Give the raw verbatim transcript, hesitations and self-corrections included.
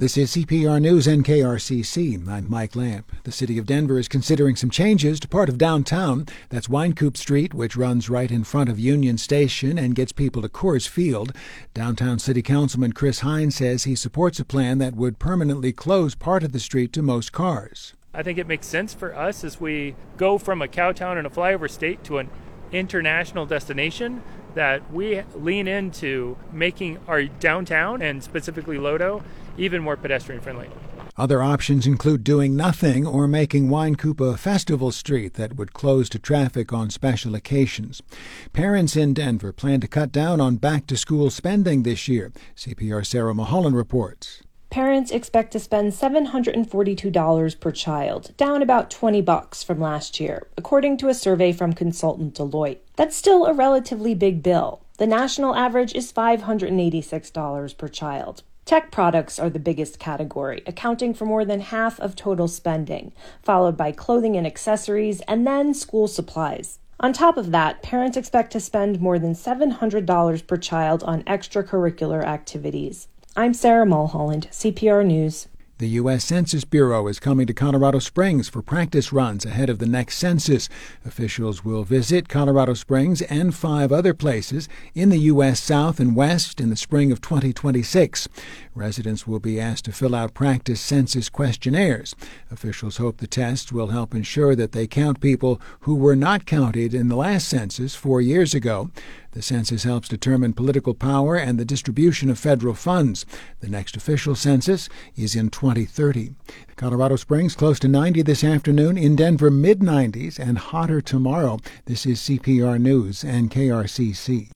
This is C P R News and K R C C. I'm Mike Lamp. The city of Denver is considering some changes to part of downtown. That's Wynkoop Street, which runs right in front of Union Station and gets people to Coors Field. Downtown City Councilman Chris Hines says he supports a plan that would permanently close part of the street to most cars. I think it makes sense for us as we go from a cow town and a flyover state to an international destination that we lean into making our downtown, and specifically Lodo, even more pedestrian friendly. Other options include doing nothing or making Wynkoop a festival street that would close to traffic on special occasions. Parents in Denver plan to cut down on back-to-school spending this year. C P R Sarah Mulholland reports. Parents expect to spend seven hundred forty-two dollars per child, down about twenty bucks from last year, according to a survey from consultant Deloitte. That's still a relatively big bill. The national average is five hundred eighty-six dollars per child. Tech products are the biggest category, accounting for more than half of total spending, followed by clothing and accessories, and then school supplies. On top of that, parents expect to spend more than seven hundred dollars per child on extracurricular activities. I'm Sarah Mulholland, C P R News. The U S Census Bureau is coming to Colorado Springs for practice runs ahead of the next census. Officials will visit Colorado Springs and five other places in the U S South and West in the spring of twenty twenty-six. Residents will be asked to fill out practice census questionnaires. Officials hope the tests will help ensure that they count people who were not counted in the last census four years ago. The census helps determine political power and the distribution of federal funds. The next official census is in twenty thirty. Colorado Springs close to ninety this afternoon. In Denver, mid nineties and hotter tomorrow. This is C P R News and K R C C.